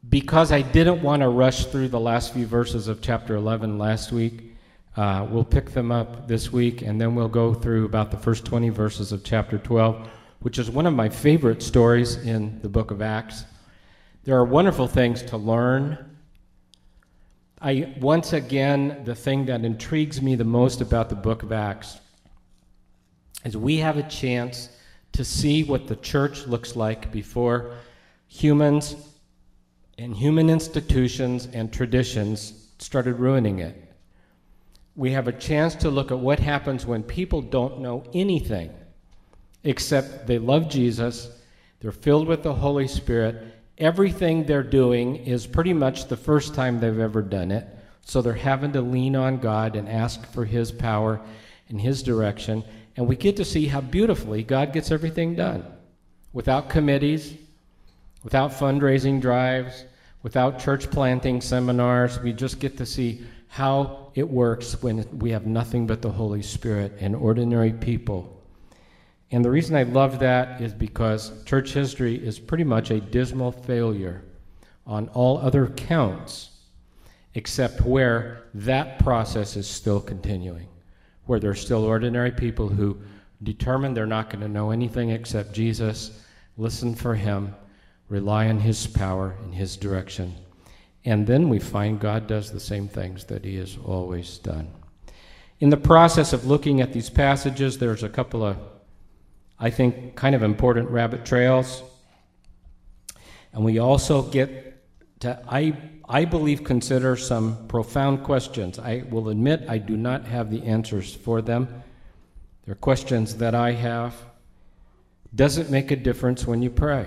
because I didn't want to rush through the last few verses of chapter 11 last week, we'll pick them up this week, and then we'll go through about the first 20 verses of chapter 12, which is one of my favorite stories in the book of Acts. There are wonderful things to learn. Once again, the thing that intrigues me the most about the book of Acts is we have a chance to see what the church looks like before humans and human institutions and traditions started ruining it. We have a chance to look at what happens when people don't know anything except they love Jesus, they're filled with the Holy Spirit. Everything they're doing is pretty much the first time they've ever done it, so they're having to lean on God and ask for His power and His direction, and we get to see how beautifully God gets everything done, without committees, without fundraising drives, without church planting seminars. We just get to see how it works when we have nothing but the Holy Spirit and ordinary people. And the reason I love that is because church history is pretty much a dismal failure on all other counts, except where that process is still continuing, where there's still ordinary people who determine they're not going to know anything except Jesus, listen for Him, rely on His power and His direction. And then we find God does the same things that He has always done. In the process of looking at these passages, there's a couple of, I think, kind of important rabbit trails. And we also get to, I believe, consider some profound questions. I will admit I do not have the answers for them. They're questions that I have. Does it make a difference when you pray?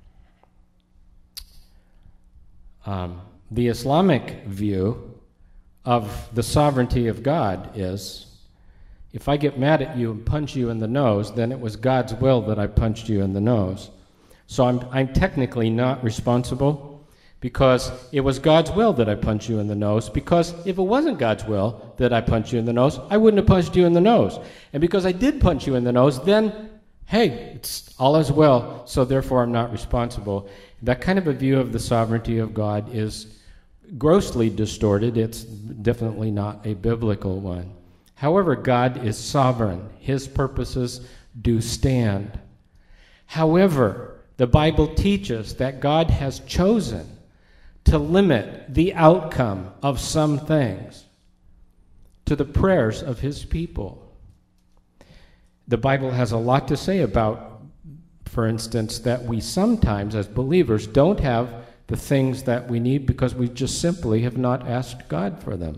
The Islamic view of the sovereignty of God is, if I get mad at you and punch you in the nose, then it was God's will that I punched you in the nose. So I'm technically not responsible, because it was God's will that I punched you in the nose, because if it wasn't God's will that I punched you in the nose, I wouldn't have punched you in the nose. And because I did punch you in the nose, then, hey, it's all as well, so therefore I'm not responsible. That kind of a view of the sovereignty of God is grossly distorted. It's definitely not a biblical one. However, God is sovereign. His purposes do stand. However, the Bible teaches that God has chosen to limit the outcome of some things to the prayers of His people. The Bible has a lot to say about, for instance, that we sometimes, as believers, don't have the things that we need because we just simply have not asked God for them.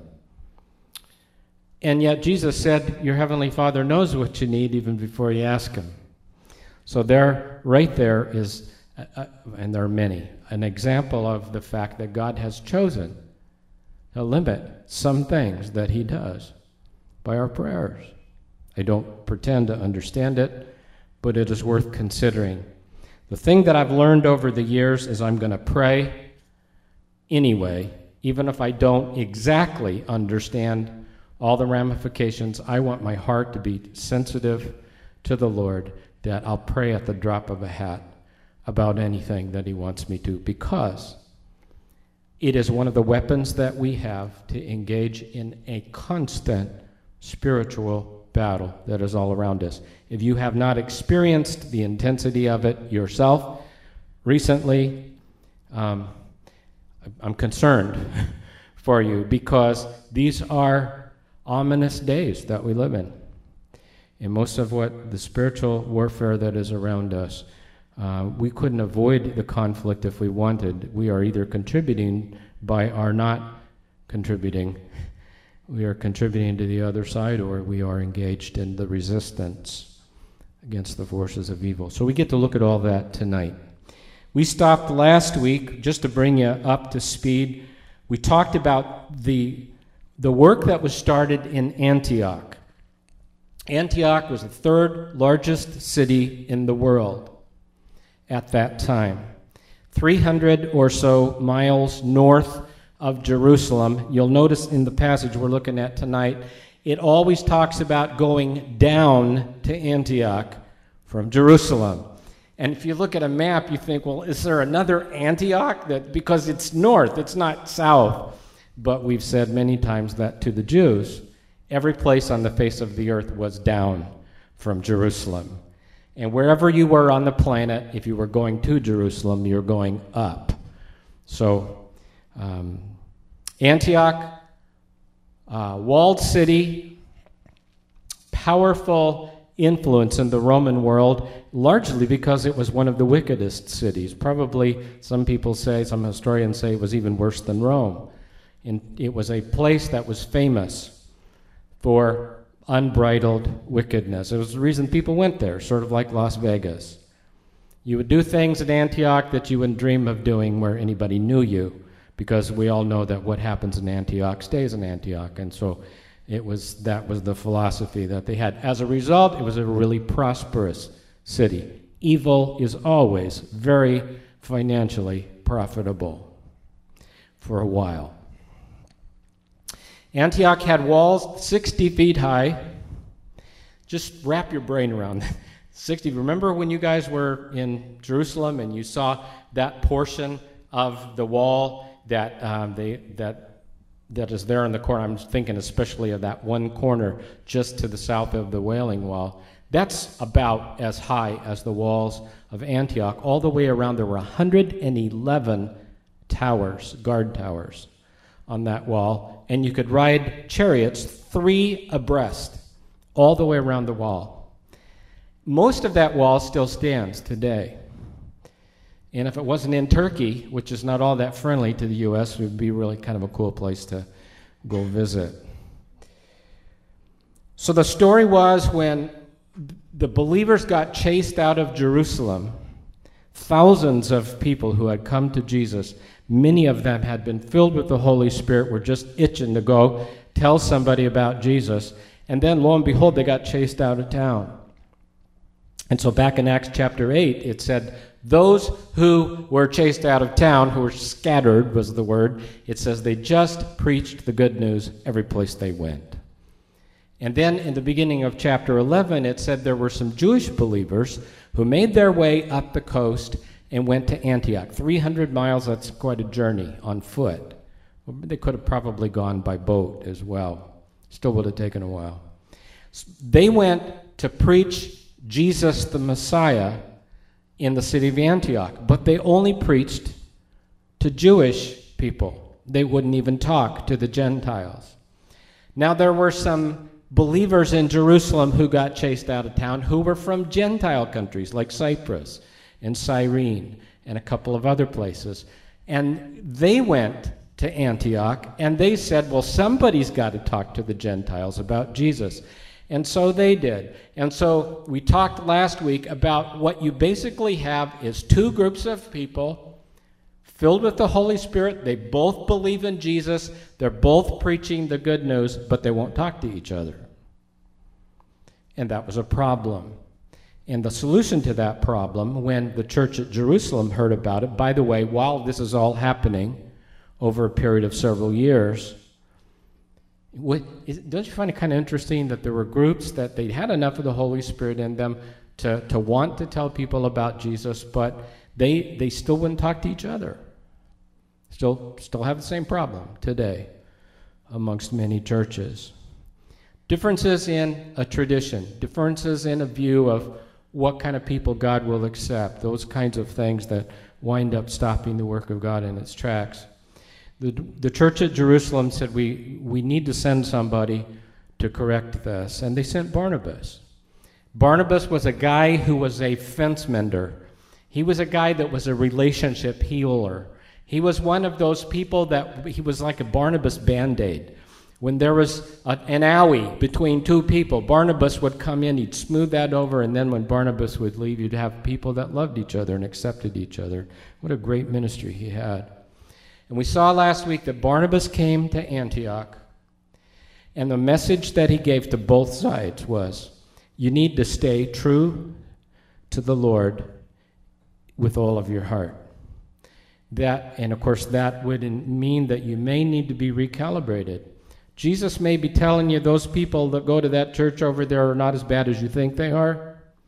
And yet Jesus said, your Heavenly Father knows what you need even before you ask Him. So right there is, and there are many, an example of the fact that God has chosen to limit some things that He does by our prayers. I don't pretend to understand it, but it is worth considering. The thing that I've learned over the years is I'm going to pray anyway, even if I don't exactly understand all the ramifications. I want my heart to be sensitive to the Lord, that I'll pray at the drop of a hat about anything that He wants me to, because it is one of the weapons that we have to engage in a constant spiritual battle that is all around us. If you have not experienced the intensity of it yourself recently, I'm concerned for you, because these are ominous days that we live in. And most of what the spiritual warfare that is around us, we couldn't avoid the conflict if we wanted. We are either contributing by our not contributing. We are contributing to the other side, or we are engaged in the resistance against the forces of evil. So we get to look at all that tonight. We stopped last week, just to bring you up to speed. We talked about the work that was started in Antioch. Antioch was the third largest city in the world at that time, 300 or so miles north of Jerusalem. You'll notice in the passage we're looking at tonight, it always talks about going down to Antioch from Jerusalem. And if you look at a map, you think, well, is there another Antioch? Because it's north, it's not south. But we've said many times that to the Jews, every place on the face of the earth was down from Jerusalem. And wherever you were on the planet, if you were going to Jerusalem, you're going up. So Antioch, walled city, powerful influence in the Roman world, largely because it was one of the wickedest cities. Probably some people say, some historians say, it was even worse than Rome. And it was a place that was famous for unbridled wickedness. It was the reason people went there, sort of like Las Vegas. You would do things at Antioch that you wouldn't dream of doing where anybody knew you, because we all know that what happens in Antioch stays in Antioch. And so that was the philosophy that they had. As a result, it was a really prosperous city. Evil is always very financially profitable for a while. Antioch had walls 60 feet high. Just wrap your brain around that. 60. Remember when you guys were in Jerusalem and you saw that portion of the wall that is there in the corner? I'm thinking especially of that one corner just to the south of the Wailing Wall. That's about as high as the walls of Antioch. All the way around, there were 111 towers, guard towers, on that wall, and you could ride chariots 3 abreast all the way around the wall. Most of that wall still stands today. And if it wasn't in Turkey, which is not all that friendly to the U.S., it would be really kind of a cool place to go visit. So the story was when the believers got chased out of Jerusalem, thousands of people who had come to Jesus, many of them had been filled with the Holy Spirit, were just itching to go tell somebody about Jesus. And then, lo and behold, they got chased out of town. And so back in Acts chapter 8, it said, those who were chased out of town, who were scattered was the word, it says they just preached the good news every place they went. And then in the beginning of chapter 11, it said there were some Jewish believers who made their way up the coast and went to Antioch. 300 miles, that's quite a journey on foot. Well, they could have probably gone by boat as well. Still would have taken a while. They went to preach Jesus the Messiah in the city of Antioch, but they only preached to Jewish people. They wouldn't even talk to the Gentiles. Now there were some believers in Jerusalem who got chased out of town who were from Gentile countries like Cyprus and Cyrene and a couple of other places. And they went to Antioch and they said, well, somebody's got to talk to the Gentiles about Jesus. And so they did. And so we talked last week about what you basically have is 2 groups of people filled with the Holy Spirit. They both believe in Jesus. They're both preaching the good news, but they won't talk to each other. And that was a problem. And the solution to that problem, when the church at Jerusalem heard about it, by the way, while this is all happening over a period of several years, don't you find it kind of interesting that there were groups that they had enough of the Holy Spirit in them to want to tell people about Jesus, but they still wouldn't talk to each other? Still have the same problem today amongst many churches. Differences in a tradition, differences in a view of what kind of people God will accept, those kinds of things that wind up stopping the work of God in its tracks. The church at Jerusalem said, we need to send somebody to correct this, and they sent Barnabas. Barnabas was a guy who was a fence mender. He was a guy that was a relationship healer. He was one of those people that he was like a Barnabas Band-Aid. When there was an owie between 2 people, Barnabas would come in, he'd smooth that over, and then when Barnabas would leave, you'd have people that loved each other and accepted each other. What a great ministry he had. And we saw last week that Barnabas came to Antioch, and the message that he gave to both sides was, you need to stay true to the Lord with all of your heart. And of course, that would mean that you may need to be recalibrated. Jesus may be telling you those people that go to that church over there are not as bad as you think they are,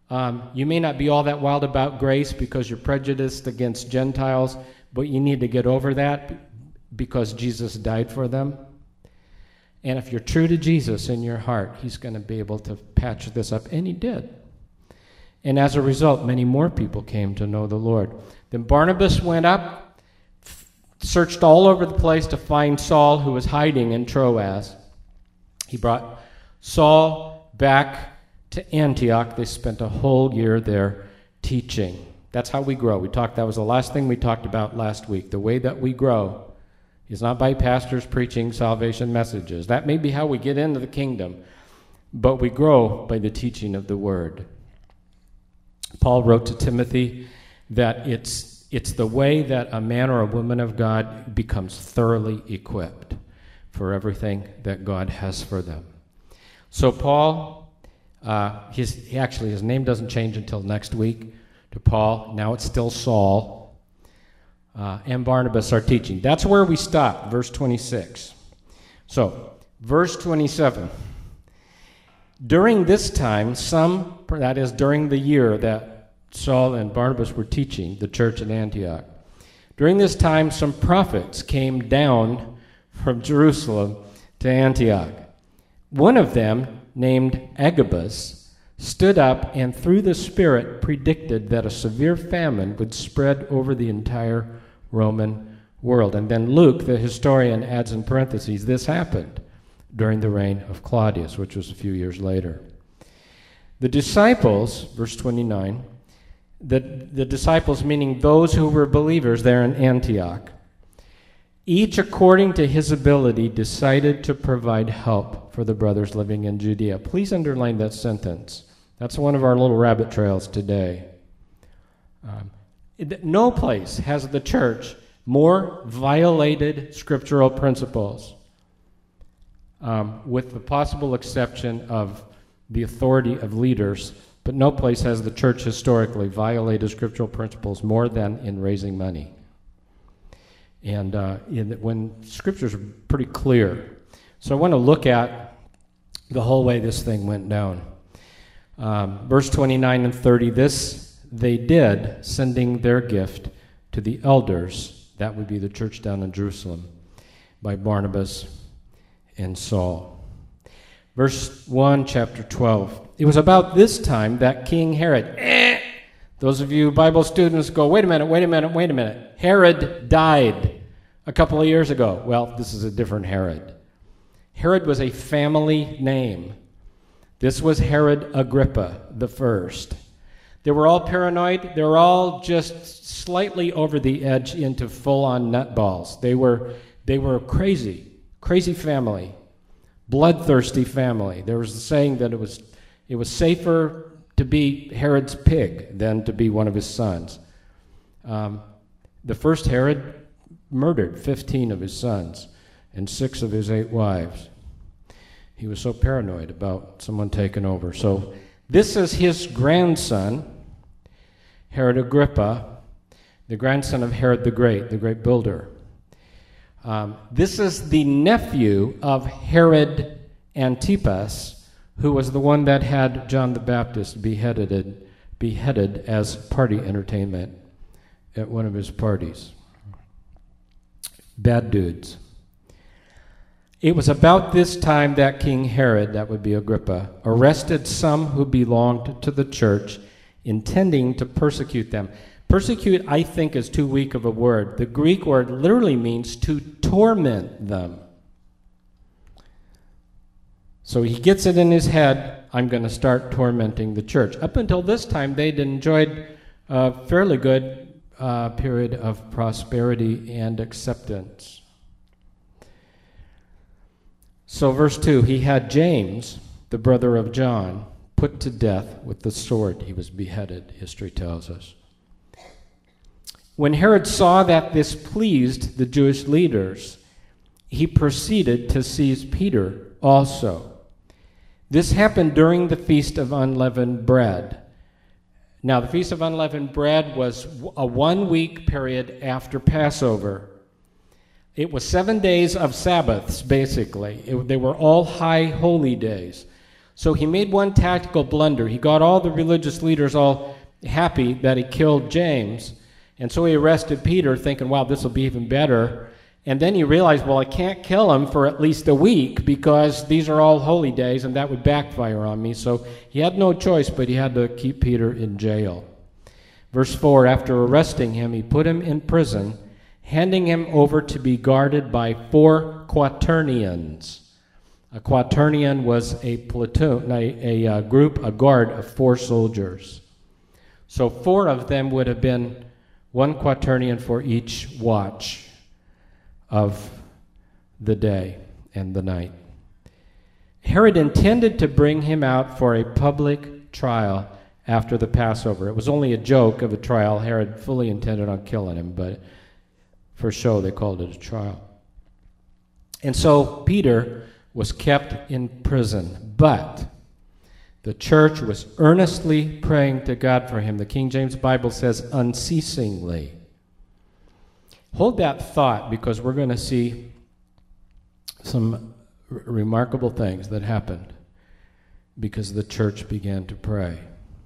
You may not be all that wild about grace because you're prejudiced against Gentiles, but you need to get over that because Jesus died for them. And if you're true to Jesus in your heart, he's going to be able to patch this up. And he did. And as a result, many more people came to know the Lord. Then Barnabas went up, searched all over the place to find Saul, who was hiding in Troas. He brought Saul back to Antioch. They spent a whole year there teaching. That's how we grow. That was the last thing we talked about last week. The way that we grow is not by pastors preaching salvation messages. That may be how we get into the kingdom, but we grow by the teaching of the word. Paul wrote to Timothy that it's the way that a man or a woman of God becomes thoroughly equipped for everything that God has for them. So Paul, his name doesn't change until next week to Paul. Now it's still Saul. And Barnabas are teaching. That's where we stop, verse 26. So, verse 27. During this time, that is during the year that Saul and Barnabas were teaching the church in Antioch, during this time some prophets came down from Jerusalem to Antioch. One of them, named Agabus, stood up and through the Spirit predicted that a severe famine would spread over the entire Roman world. And then Luke, the historian, adds in parentheses, this happened during the reign of Claudius, which was a few years later. The disciples, verse 29, the disciples meaning those who were believers there in Antioch, each according to his ability decided to provide help for the brothers living in Judea. Please underline that sentence. That's one of our little rabbit trails today. No place has the church more violated scriptural principles, with the possible exception of the authority of leaders, but no place has the church historically violated scriptural principles more than in raising money. And when scriptures are pretty clear. So I want to look at the whole way this thing went down. Verse 29 and 30, this they did, sending their gift to the elders, that would be the church down in Jerusalem, by Barnabas and Saul. Verse 1, chapter 12. It was about this time that King Herod, those of you Bible students go, wait a minute. Herod died a couple of years ago. Well, this is a different Herod. Herod was a family name. This was Herod Agrippa the First. They were all paranoid. They were all just slightly over the edge into full-on nutballs. They were crazy family, bloodthirsty family. There was a saying that it was safer to be Herod's pig than to be one of his sons. The first Herod murdered 15 of his sons and 6 of his 8 wives. He was so paranoid about someone taking over. So this is his grandson, Herod Agrippa, the grandson of Herod the great builder. This is the nephew of Herod Antipas, who was the one that had John the Baptist beheaded as party entertainment at one of his parties. Bad dudes. It was about this time that King Herod, that would be Agrippa, arrested some who belonged to the church, intending to persecute them. Persecute, I think, is too weak of a word. The Greek word literally means to torment them. So he gets it in his head, I'm going to start tormenting the church. Up until this time, they'd enjoyed a fairly good period of prosperity and acceptance. So verse 2, he had James, the brother of John, put to death with the sword. He was beheaded, history tells us. When Herod saw that this pleased the Jewish leaders, he proceeded to seize Peter also. This happened during the Feast of Unleavened Bread. Now, the Feast of Unleavened Bread was a 1-week period after Passover. It was 7 days of Sabbaths, basically. They were all high holy days. So he made one tactical blunder. He got all the religious leaders all happy that he killed James, and so he arrested Peter, thinking, wow, this will be even better. And then he realized, well, I can't kill him for at least a week because these are all holy days, and that would backfire on me. So he had no choice, but he had to keep Peter in jail. Verse 4, after arresting him, he put him in prison, handing him over to be guarded by 4 quaternions. A quaternion was a platoon, a group, a guard of 4 soldiers. So 4 of them would have been 1 quaternion for each watch of the day and the night. Herod intended to bring him out for a public trial after the Passover. It was only a joke of a trial. Herod fully intended on killing him, but for show they called it a trial. And so Peter was kept in prison, but the church was earnestly praying to God for him. The King James Bible says unceasingly. Hold that thought, because we're going to see some remarkable things that happened because the church began to pray.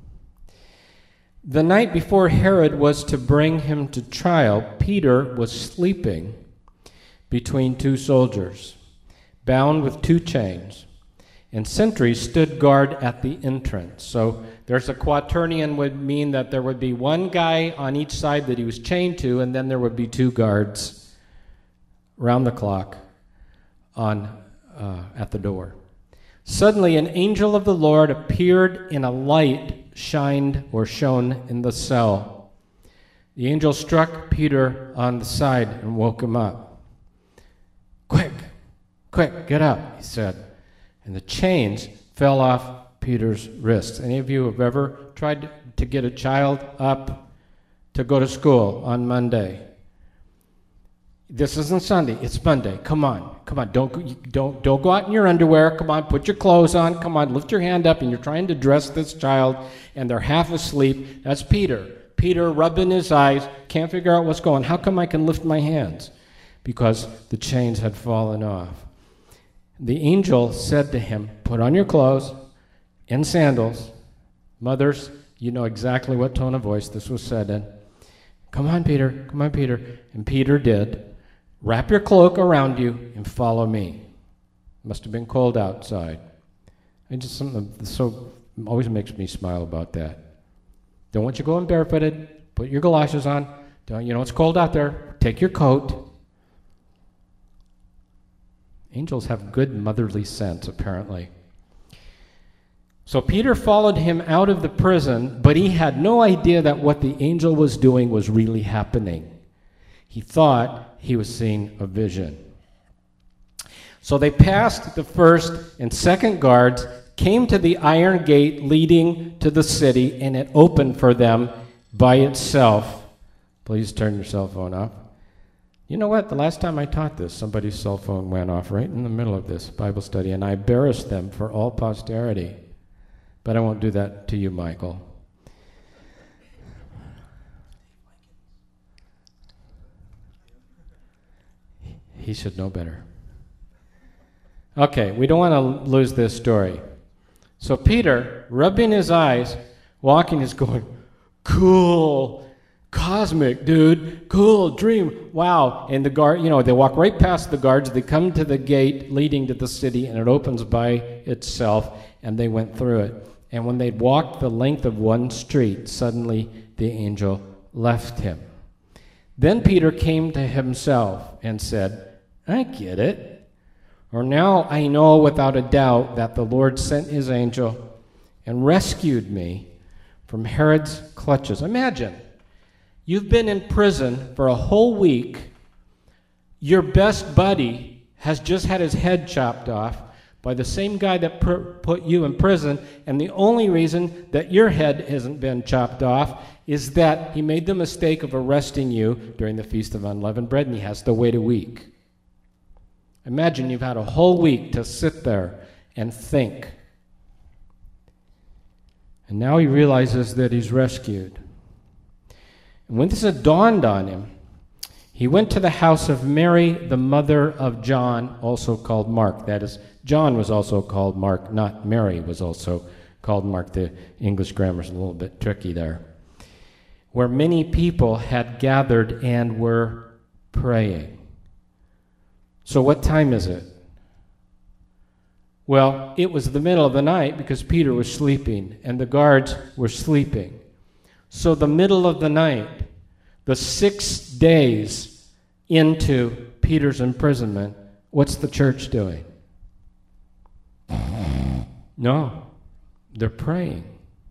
The night before Herod was to bring him to trial, Peter was sleeping between 2 soldiers, bound with 2 chains, and sentries stood guard at the entrance. So there's a quaternion would mean that there would be 1 guy on each side that he was chained to, and then there would be 2 guards round the clock at the door. Suddenly an angel of the Lord appeared in a light shone in the cell. The angel struck Peter on the side and woke him up. Quick, get up, he said. And the chains fell off Peter's wrists. Any of you have ever tried to get a child up to go to school on Monday? This isn't Sunday, it's Monday. Come on. Don't go out in your underwear. Come on, put your clothes on. Come on, lift your hand up, and you're trying to dress this child, and they're half asleep. That's Peter. Peter rubbing his eyes, can't figure out what's going on. How come I can lift my hands? Because the chains had fallen off. The angel said to him, put on your clothes and sandals. Mothers, you know exactly what tone of voice this was said in. Come on, Peter. And Peter did. Wrap your cloak around you and follow me. Must have been cold outside. Something so always makes me smile about that. Don't want you going barefooted. Put your galoshes on. It's cold out there. Take your coat. Angels have good motherly sense, apparently. So Peter followed him out of the prison, but he had no idea that what the angel was doing was really happening. He thought he was seeing a vision. So they passed the first and second guards, came to the iron gate leading to the city, and it opened for them by itself. Please turn your cell phone off. You know what? The last time I taught this, somebody's cell phone went off right in the middle of this Bible study, and I embarrassed them for all posterity. But I won't do that to you, Michael. He should know better. Okay, we don't want to lose this story. So Peter, rubbing his eyes, walking, is going, cool, cosmic, dude, cool, dream, wow. And the guard, they walk right past the guards, they come to the gate leading to the city, and it opens by itself, and they went through it. And when they'd walked the length of one street, suddenly the angel left him. Then Peter came to himself and said, I get it. Or now I know without a doubt that the Lord sent his angel and rescued me from Herod's clutches. Imagine, you've been in prison for a whole week. Your best buddy has just had his head chopped off by the same guy that put you in prison, and the only reason that your head hasn't been chopped off is that he made the mistake of arresting you during the Feast of Unleavened Bread, and he has to wait a week. Imagine you've had a whole week to sit there and think. And now he realizes that he's rescued. And when this had dawned on him, he went to the house of Mary, the mother of John, also called Mark. That is John was also called Mark, not Mary was also called Mark. The English grammar is a little bit tricky there. Where many people had gathered and were praying. So what time is it? Well, it was the middle of the night because Peter was sleeping and the guards were sleeping. So the middle of the night, the 6 days into Peter's imprisonment, what's the church doing? No, they're praying.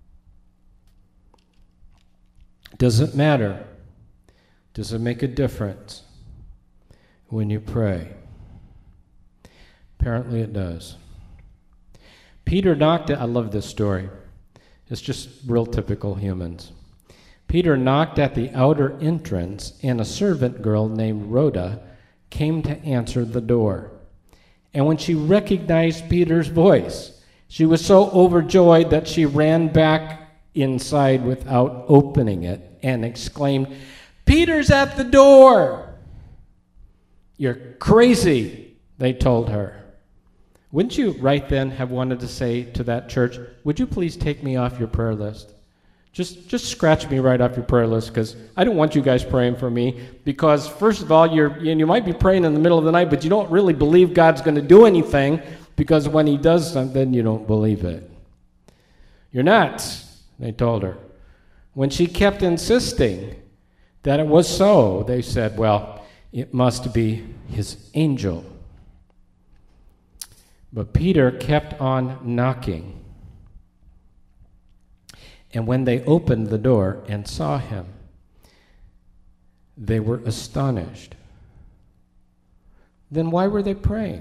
Does it matter? Does it make a difference when you pray? Apparently it does. Peter knocked at, I love this story. It's just real typical humans. Peter knocked at the outer entrance, and a servant girl named Rhoda came to answer the door. And when she recognized Peter's voice, she was so overjoyed that she ran back inside without opening it and exclaimed, "Peter's at the door!" "You're crazy," they told her. Wouldn't you right then have wanted to say to that church, "Would you please take me off your prayer list? Just scratch me right off your prayer list, because I don't want you guys praying for me, because first of all, you might be praying in the middle of the night, but you don't really believe God's going to do anything, because when he does something, you don't believe it." "You're nuts," they told her. When she kept insisting that it was so, they said, "Well, it must be his angel." But Peter kept on knocking. And when they opened the door and saw him, they were astonished. Then why were they praying?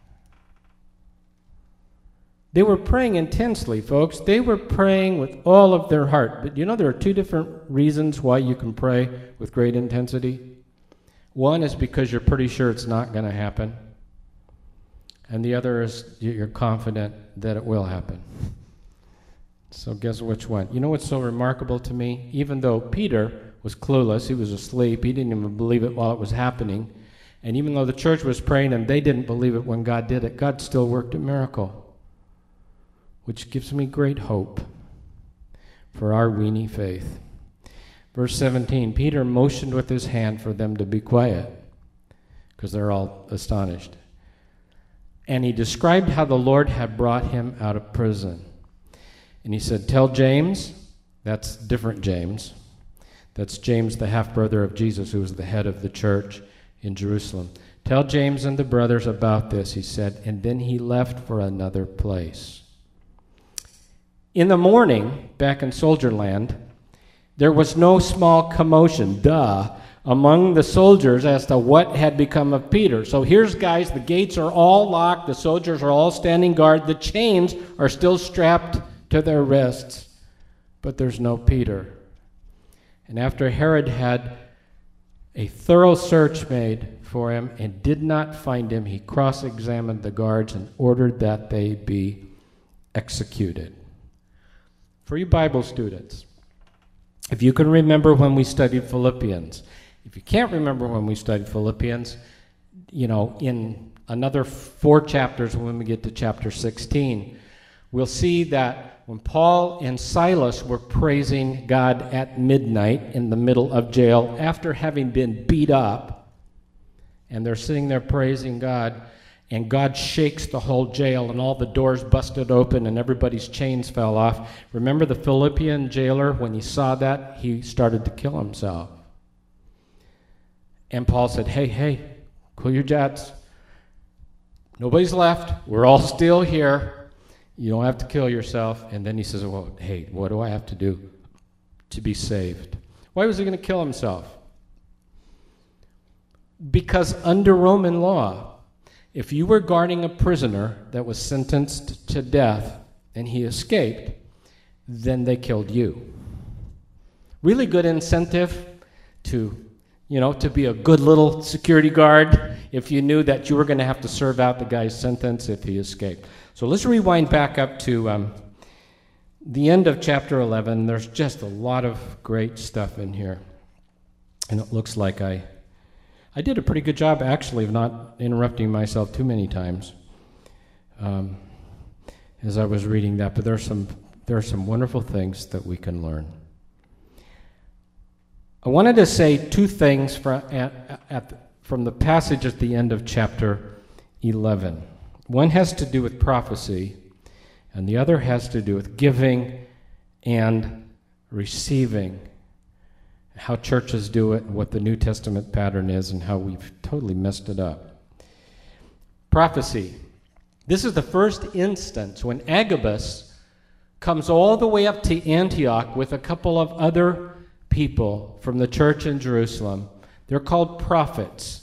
They were praying intensely, folks. They were praying with all of their heart. But you know, there are two different reasons why you can pray with great intensity. One is because you're pretty sure it's not going to happen. And the other is you're confident that it will happen. So guess which one? You know what's so remarkable to me? Even though Peter was clueless, he was asleep, he didn't even believe it while it was happening, and even though the church was praying and they didn't believe it when God did it, God still worked a miracle, which gives me great hope for our weenie faith. Verse 17, Peter motioned with his hand for them to be quiet, because they're all astonished. And he described how the Lord had brought him out of prison. And he said, "Tell James," that's different James. That's James, the half-brother of Jesus, who was the head of the church in Jerusalem. "Tell James and the brothers about this," he said, and then he left for another place. In the morning, back in Soldier Land, there was no small commotion, among the soldiers as to what had become of Peter. So here's guys, the gates are all locked, the soldiers are all standing guard, the chains are still strapped to their wrists, but there's no Peter. And after Herod had a thorough search made for him and did not find him, he cross-examined the guards and ordered that they be executed. For you Bible students, if you can remember when we studied Philippians, if you can't remember when we studied Philippians, in another 4 chapters when we get to chapter 16, we'll see that when Paul and Silas were praising God at midnight in the middle of jail after having been beat up, and they're sitting there praising God, and God shakes the whole jail, and all the doors busted open, and everybody's chains fell off. Remember the Philippian jailer, when he saw that, he started to kill himself. And Paul said, hey, cool your jets. Nobody's left. We're all still here. You don't have to kill yourself. And then he says, well, hey, what do I have to do to be saved? Why was he going to kill himself? Because under Roman law, if you were guarding a prisoner that was sentenced to death and he escaped, then they killed you. Really good incentive to be a good little security guard if you knew that you were going to have to serve out the guy's sentence if he escaped. So let's rewind back up to the end of chapter 11. There's just a lot of great stuff in here. And it looks like I did a pretty good job, actually, of not interrupting myself too many times. as I was reading that, but there are some wonderful things that we can learn. I wanted to say two things from the passage at the end of chapter 11. One has to do with prophecy, and the other has to do with giving and receiving, how churches do it, what the New Testament pattern is, and how we've totally messed it up. Prophecy. This is the first instance when Agabus comes all the way up to Antioch with a couple of other people from the church in Jerusalem. They're called prophets.